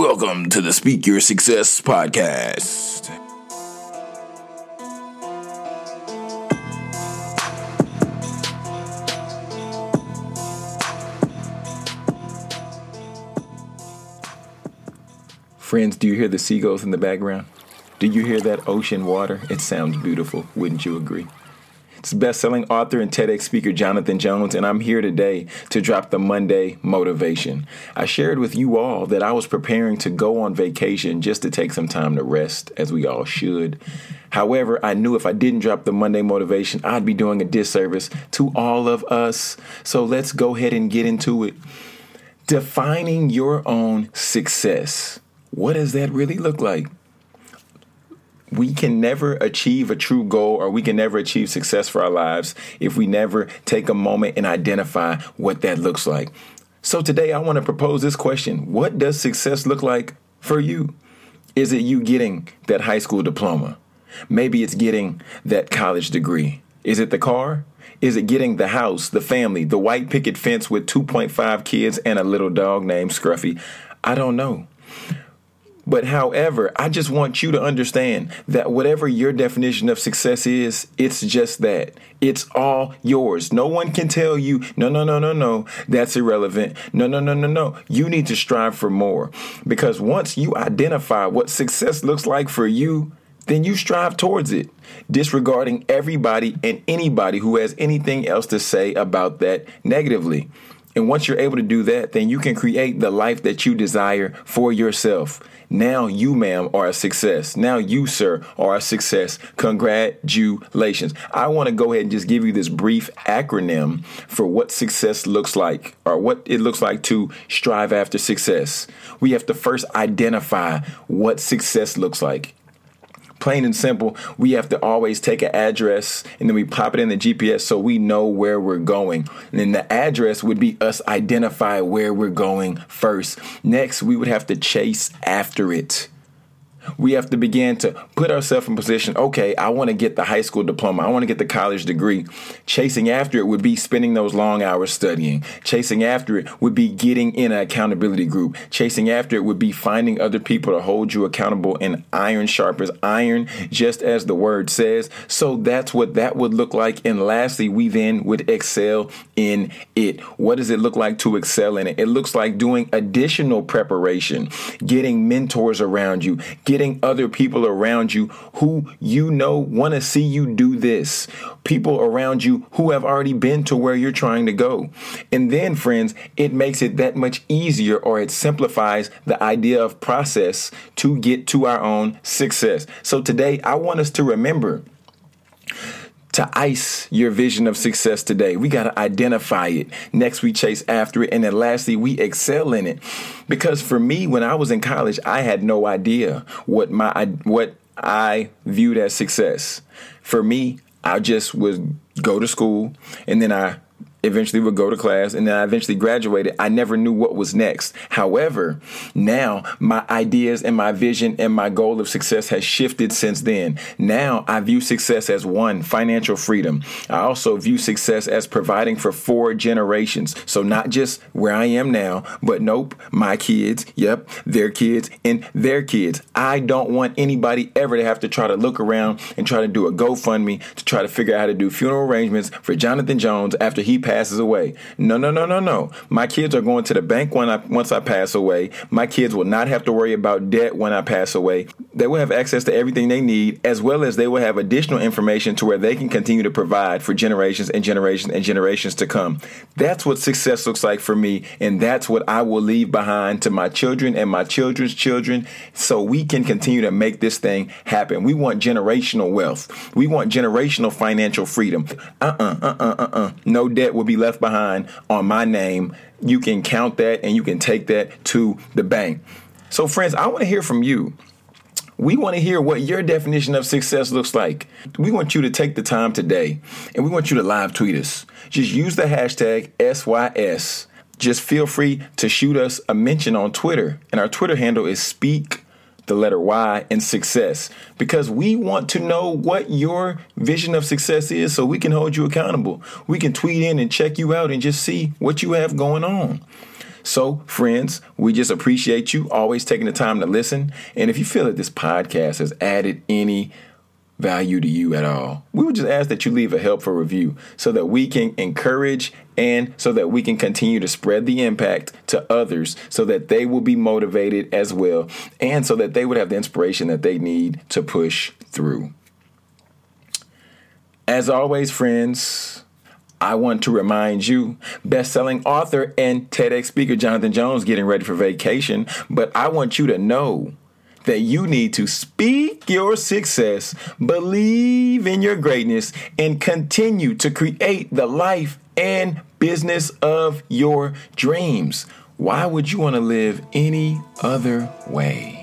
Welcome to the Speak Your Success podcast. Friends, do you hear the seagulls in the background? Do you hear that ocean water? It sounds beautiful, wouldn't you agree? It's best-selling author and TEDx speaker Jonathan Jones, and I'm here today to drop the Monday motivation. I shared with you all that I was preparing to go on vacation just to take some time to rest, as we all should. However, I knew if I didn't drop the Monday motivation, I'd be doing a disservice to all of us. So let's go ahead and get into it. Defining your own success. What does that really look like? We can never achieve a true goal, or we can never achieve success for our lives if we never take a moment and identify what that looks like. So today I want to propose this question. What does success look like for you? Is it you getting that high school diploma? Maybe it's getting that college degree. Is it the car? Is it getting the house, the family, the white picket fence with 2.5 kids and a little dog named Scruffy? I don't know. But however, I just want you to understand that whatever your definition of success is, it's just that. It's all yours. No one can tell you, no, that's irrelevant. No. You need to strive for more. Because once you identify what success looks like for you, then you strive towards it, disregarding everybody and anybody who has anything else to say about that negatively. And once you're able to do that, then you can create the life that you desire for yourself. Now you, ma'am, are a success. Now you, sir, are a success. Congratulations. I want to go ahead and just give you this brief acronym for what success looks like, or what it looks like to strive after success. We have to first identify what success looks like. Plain and simple, we have to always take an address and then we pop it in the GPS so we know where we're going. And then the address would be us identify where we're going first. Next, we would have to chase after it. We have to begin to put ourselves in position. Okay, I want to get the high school diploma. I want to get the college degree. Chasing after it would be spending those long hours studying. Chasing after it would be getting in an accountability group. Chasing after it would be finding other people to hold you accountable, and iron sharpens iron, just as the word says. So that's what that would look like. And lastly, we then would excel in it. What does it look like to excel in it? It looks like doing additional preparation, getting mentors around you, getting other people around you who you know want to see you do this. People around you who have already been to where you're trying to go. And then, friends, it makes it that much easier, or it simplifies the idea of process to get to our own success. So today, I want us to remember to ice your vision of success today. We got to identify it. Next, we chase after it. And then lastly, we excel in it. Because for me, when I was in college, I had no idea what I viewed as success. For me, I just would go to school, and then I eventually would go to class, and then I eventually graduated. I never knew what was next. However, now my ideas and my vision and my goal of success has shifted since then. Now I view success as one, financial freedom. I also view success as providing for 4 generations. So not just where I am now, but nope, my kids, their kids, and their kids. I don't want anybody ever to have to try to look around and try to do a GoFundMe to try to figure out how to do funeral arrangements for Jonathan Jones after he passes away. No. My kids are going to the bank once I pass away. My kids will not have to worry about debt when I pass away. They will have access to everything they need, as well as they will have additional information to where they can continue to provide for generations and generations and generations to come. That's what success looks like for me, and that's what I will leave behind to my children and my children's children, so we can continue to make this thing happen. We want generational wealth. We want generational financial freedom. No debt will be left behind on my name. You can count that and you can take that to the bank. So friends, I want to hear from you. We want to hear what your definition of success looks like. We want you to take the time today, and we want you to live tweet us. Just use the hashtag SYS. Just feel free to shoot us a mention on Twitter, and our Twitter handle is Speak the letter Y and success, because we want to know what your vision of success is so we can hold you accountable. We can tweet in and check you out and just see what you have going on. So, friends, we just appreciate you always taking the time to listen. And if you feel that this podcast has added any value to you at all, we would just ask that you leave a helpful review so that we can encourage and so that we can continue to spread the impact to others so that they will be motivated as well and so that they would have the inspiration that they need to push through. As always, friends, I want to remind you, best-selling author and TEDx speaker Jonathan Jones getting ready for vacation, but I want you to know that you need to speak your success, believe in your greatness, and continue to create the life and business of your dreams. Why would you want to live any other way?